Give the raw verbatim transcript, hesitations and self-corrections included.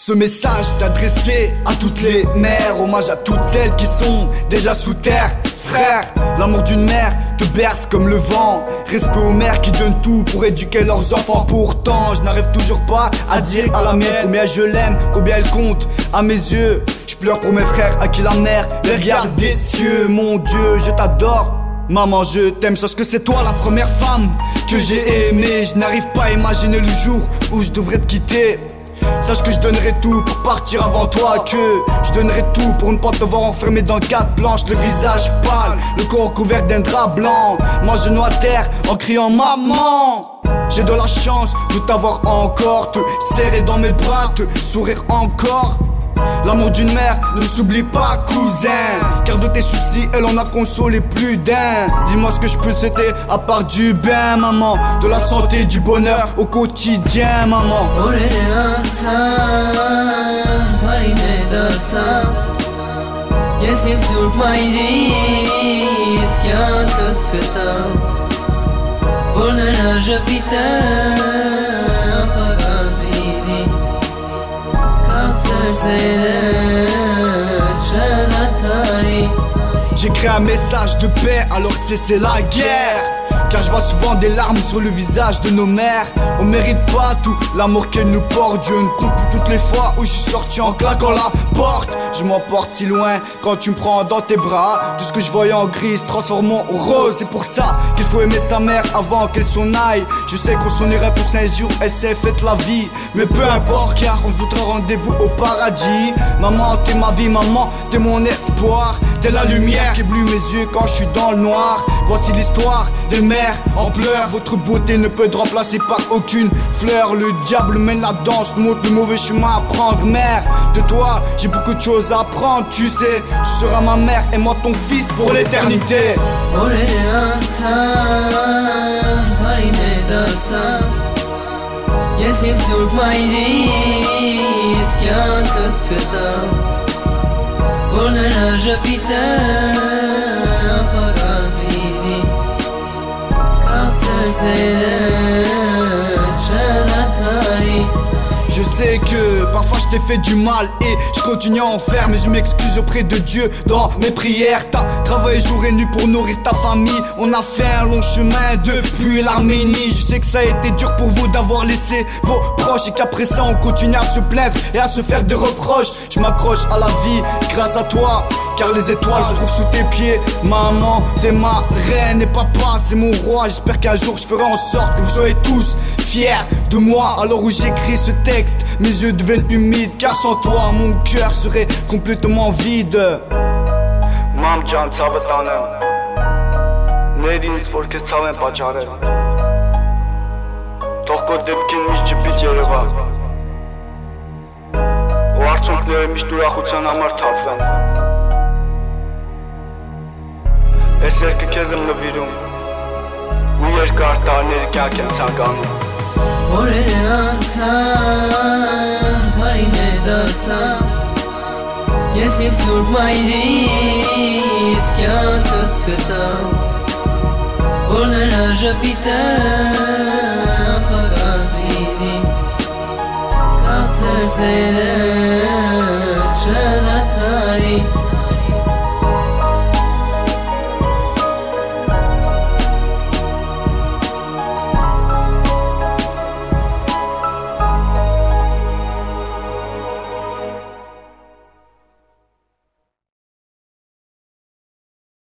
Ce message est adressé à toutes les mères, hommage à toutes celles qui sont déjà sous terre. Frère, l'amour d'une mère te berce comme le vent. Respect aux mères qui donnent tout pour éduquer leurs enfants. Pourtant, je n'arrive toujours pas à dire à la mienne combien je l'aime, combien elle compte à mes yeux. Je pleure pour mes frères à qui la mère les regarde des cieux. Mon Dieu, je t'adore. Maman, je t'aime, sache que c'est toi la première femme que j'ai aimée. Je n'arrive pas à imaginer le jour où je devrais te quitter. Sache que je donnerai tout pour partir avant toi, que je donnerai tout pour ne pas te voir enfermé dans quatre planches, le visage pâle, le corps couvert d'un drap blanc, moi genou à terre en criant maman. J'ai de la chance de t'avoir encore, te serrer dans mes bras, te sourire encore. L'amour d'une mère ne s'oublie pas, cousin, car de tes soucis elle en a consolé plus d'un. Dis-moi ce que je peux souhaiter à part du bien, maman, de la santé, du bonheur au quotidien, maman. J'écris un message de paix alors que c'est la guerre. Car je vois souvent des larmes sur le visage de nos mères. On mérite pas tout l'amour qu'elles nous portent. Dieu ne compte plus toutes les fois où je suis sorti en claquant la porte. Je m'emporte si loin quand tu me prends dans tes bras. Tout ce que je voyais en gris se transforme en rose. C'est pour ça qu'il faut aimer sa mère avant qu'elle s'en aille. Je sais qu'on s'en ira tous un jour, elle s'est faite la vie. Mais peu importe car on se doutera rendez-vous au paradis. Maman t'es ma vie, maman t'es mon espoir. T'es la lumière qui éblouit mes yeux quand je suis dans le noir. Voici l'histoire des mères en pleurs. Votre beauté ne peut être remplacée par aucune fleur. Le diable mène la danse, nous montre le mauvais chemin à prendre. Mère, de toi j'ai beaucoup de choses à apprendre. Tu sais, tu seras ma mère et moi ton fils pour l'éternité. Je sais que parfois je t'ai fait du mal et je continue à en faire, mais je m'excuse auprès de Dieu dans mes prières. T'as travaillé jour et nuit pour nourrir ta famille. On a fait un long chemin depuis l'Arménie. Je sais que ça a été dur pour vous d'avoir laissé vos proches et qu'après ça on continue à se plaindre et à se faire des reproches. Je m'accroche à la vie grâce à toi, car les étoiles se trouvent sous tes pieds. Maman, t'es ma reine et papa, c'est mon roi. J'espère qu'un jour je ferai en sorte que vous soyez tous fiers de moi. Alors où j'écris ce texte, mes yeux deviennent humides, car sans toi mon cœur serait complètement vide. Mam jan ցավը տանեմ, ներ ինձ որ քեզ ցավ եմ պատճառել, թող քո դեպքին միշտ չպիտ երևա, ու արցունքները միշտ ուրախության համար թափվեն. Այս երգը քեզ եմ նվիրում, ու երկար տարիների կյանք եմ ցանկանում. Օրերը անցան, տարիներ դարձան, ես իմ սուրբ մայրիս կյանքս գտամ, որ նրա ժպիտը պակաս լինի, կարծես սերը